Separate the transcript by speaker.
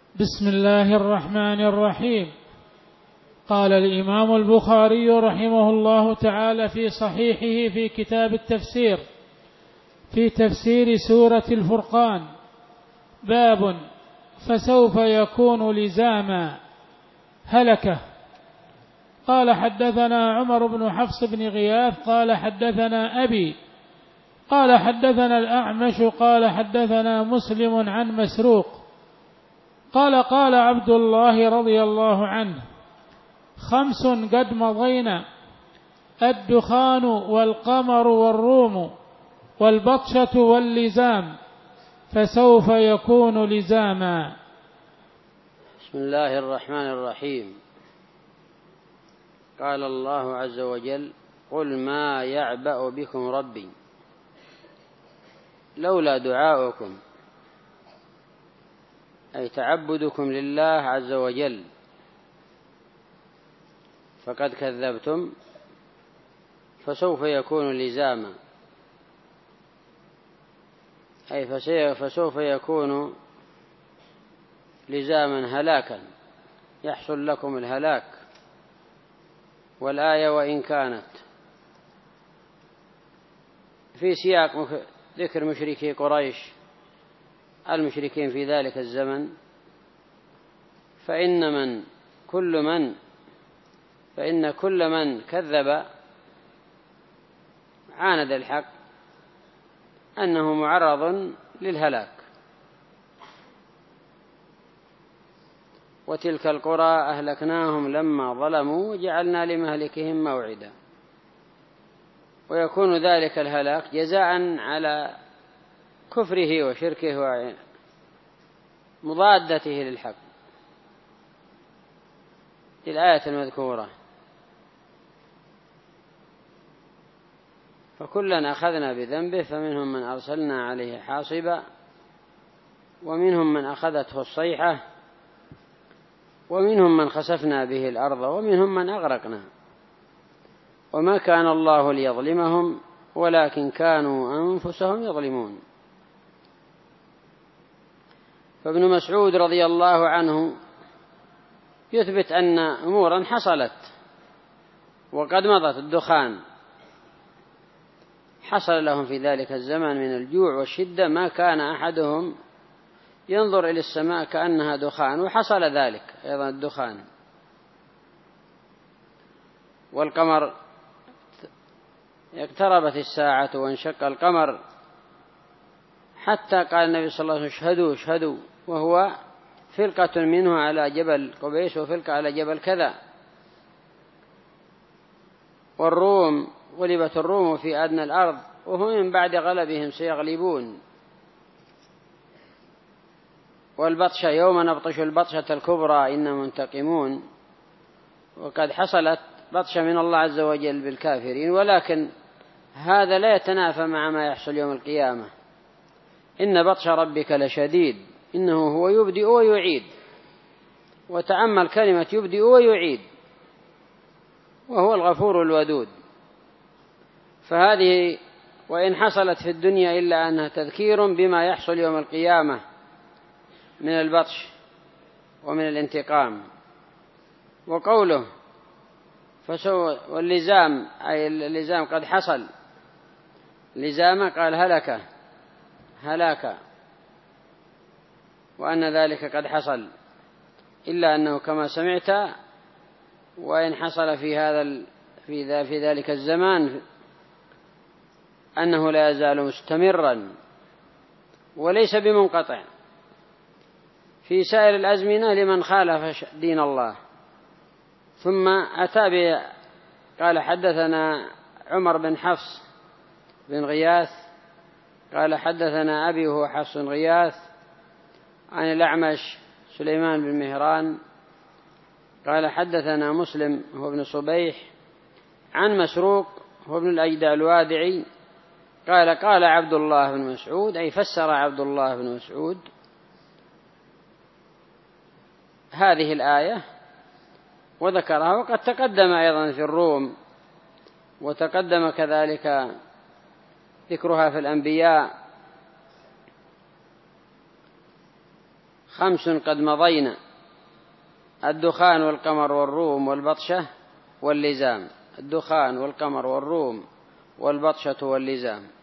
Speaker 1: بسم الله الرحمن الرحيم. قال الإمام البخاري رحمه الله تعالى في صحيحه في كتاب التفسير في تفسير سورة الفرقان: باب فسوف يكون لزاما هلكة. قال حدثنا عمر بن حفص بن غياث قال حدثنا أبي قال حدثنا الأعمش قال حدثنا مسلم عن مسروق قال قال عبد الله رضي الله عنه: 5 قد مضينا: الدخان والقمر والروم والبطشة واللزام، فسوف يكون لزاما.
Speaker 2: بسم الله الرحمن الرحيم. قال الله عز وجل: قل ما يعبأ بكم ربي لولا دعاؤكم، أي تعبدكم لله عز وجل، فقد كذبتم فسوف يكون لزاما، أي فسوف يكون لزاما هلاكا، يحصل لكم الهلاك. والآية وإن كانت في سياق ذكر مشركي قريش المشركين في ذلك الزمن، فإن كل من كذب عاند الحق أنه معرض للهلاك. وتلك القرى أهلكناهم لما ظلموا وجعلنا لمهلكهم موعدا. ويكون ذلك الهلاك جزاء على كفره وشركه ومضادته للحق. الآية المذكورة: فكلا أخذنا بذنبه فمنهم من أرسلنا عليه حاصبا ومنهم من أخذته الصيحة ومنهم من خسفنا به الأرض ومنهم من أغرقنا وما كان الله ليظلمهم ولكن كانوا أنفسهم يظلمون. فابن مسعود رضي الله عنه يثبت أن أمورا حصلت وقد مضت. الدخان حصل لهم في ذلك الزمن من الجوع والشدة ما كان أحدهم ينظر إلى السماء كأنها دخان، وحصل ذلك أيضا الدخان. والقمر اقتربت الساعة وانشق القمر، حتى قال النبي صلى الله عليه وسلم: اشهدوا اشهدوا، وهو فرقة منه على جبل قبيس وفرقة على جبل كذا. والروم غلبت الروم في أدنى الأرض وهم من بعد غلبهم سيغلبون. والبطشة يوم نبطش البطشة الكبرى إنا منتقمون. وقد حصلت بطشة من الله عز وجل بالكافرين، ولكن هذا لا يتنافى مع ما يحصل يوم القيامة. إن بطش ربك لشديد إنه هو يبدئ ويعيد. وتأمل كلمة يبدئ ويعيد، وهو الغفور الودود. فهذه وإن حصلت في الدنيا إلا أنها تذكير بما يحصل يوم القيامة من البطش ومن الانتقام. وقوله واللزام، أي اللزام قد حصل. لزام قال هلاك، وأن ذلك قد حصل، إلا أنه كما سمعت وإن حصل في ذلك الزمان أنه لا يزال مستمرا وليس بمنقطع في سائر الأزمنة لمن خالف دين الله. ثم أتى قال حدثنا عمر بن حفص بن غياث قال حدثنا أبي وهو حفص بن غياث عن الأعمش سليمان بن مهران قال حدثنا مسلم هو ابن صبيح عن مسروق هو ابن الأجدع الوادعي قال قال عبد الله بن مسعود، أي فسر عبد الله بن مسعود هذه الآية وذكرها. وقد تقدم أيضا في الروم، وتقدم كذلك ذكرها في الأنبياء. 5 قد مضينا: الدخان والقمر والروم والبطشة واللزام. الدخان والقمر والروم والبطشة واللزام.